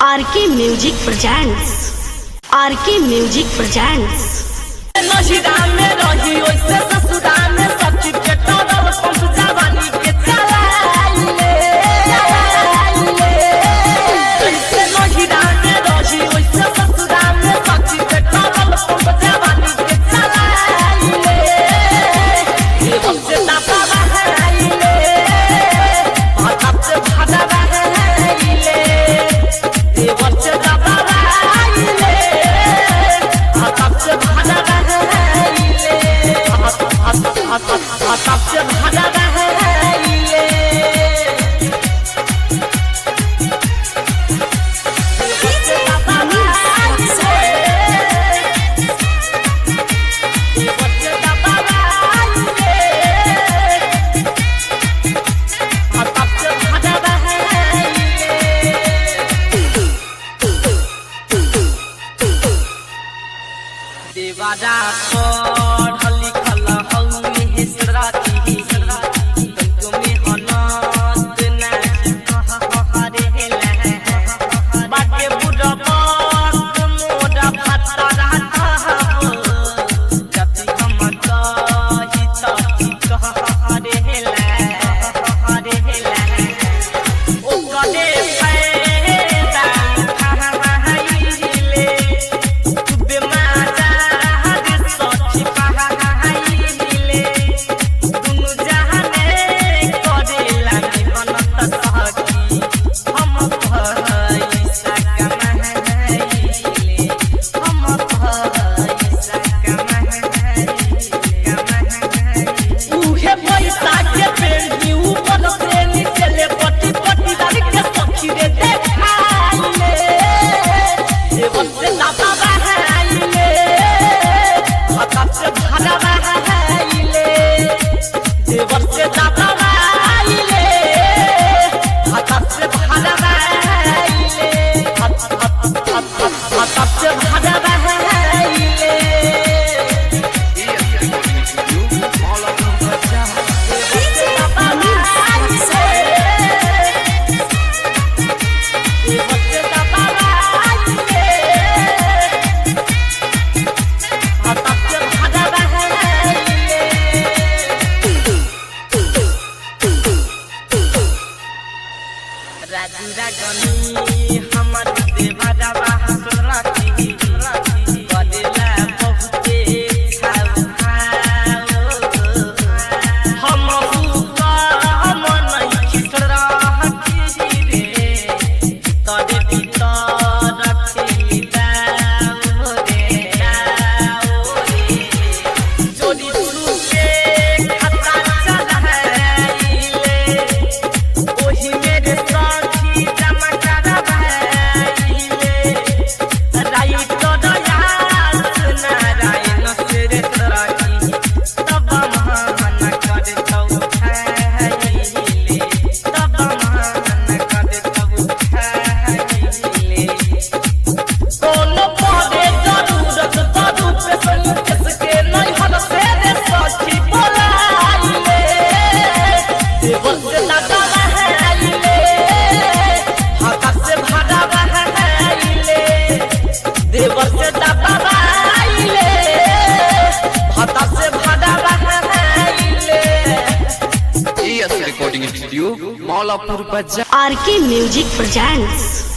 RK music presents. RK music presents. नशिदा में रही ओइसे ससुरा में सच्ची के टरल पंप जवानी के चलाइले ओइसे नशिदा में रही ओइसे ससुरा में सच्ची के टरल पंप जवानी के चलाइले ये बच्चे दाता बहाइले हाथ से भाड़ा बहाइले ये बच्चे दाता बहाइले हाथ से भाड़ा सबसे भाड़ा बहाइले देवारा पढ़ल लिखल हउए हेसराती तुमे हनत नाही कहरेला बाटे बुढ़बा मोरा फटा रहता जति हम कहि तति कहरेला ओ कदे फायदा खाइले तुबे माजा आरके म्यूजिक प्रेजेंट्स।